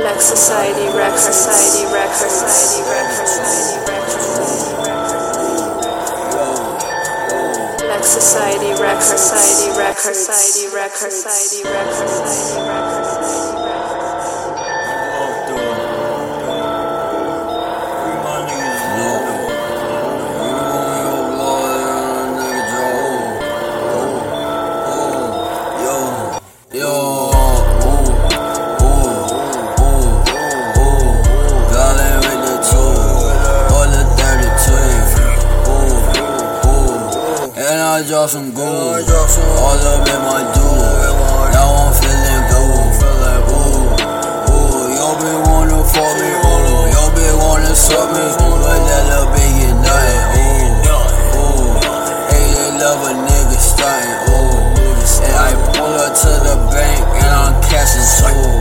Black Society Records, Society Records, Society Records, Society Records. Black Society Records, Society Records, Society Records, Society Records, Society Records. I drop some gold, all up in my dude. Now I'm feeling good. Yo been wanna fuck me, yo been wanna suck me, but that little bitch get nothing. Hey, they love a nigga stuntin'. And I pull up to the bank and I'm cashing soul.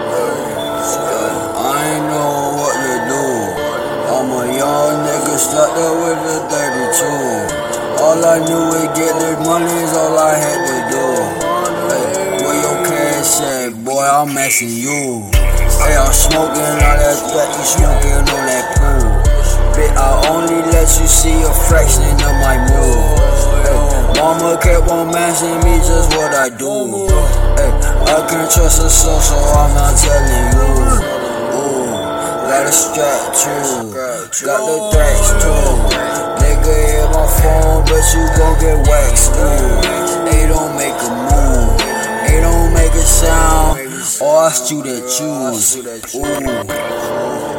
I ain't know what to do. I'm a young nigga stuck up with a 32. All I knew is get this money is all I had to do. Hey, where your cash at, boy, I'm asking you. Hey, I'm smoking all that stuff, you smoking on that pool. Bitch, I only let you see a fraction of my move. Hey, mama kept on asking me just what I do. Hey, I can't trust a soul, so I'm not telling you. Got a strap too, got the threats too. Nigga hit my phone, but you gon' get waxed. They don't make a move, they don't make a sound, or I shoot at you.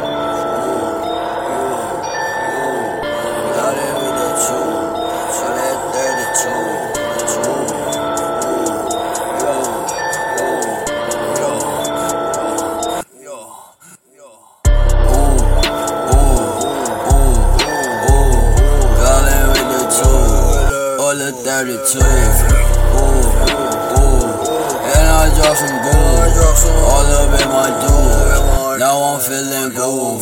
The 32, and I drop some gold, all up in my dude. Now I'm feeling good.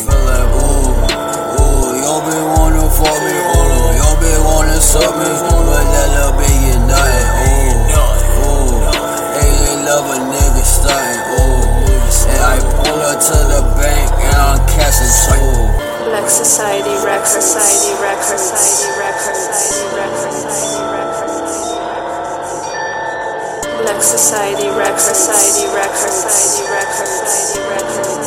Yo been wanna fuck me, yo been wanna suck me, but that little bitch get nothing. Hey, they love a nigga stuntin'. And I pull up to the bank and I'm cashing soul. Black Society Records, Society Records, Society Records, Society Records, Society Records. Black Society Records, Society Records, Society Records, Society Records.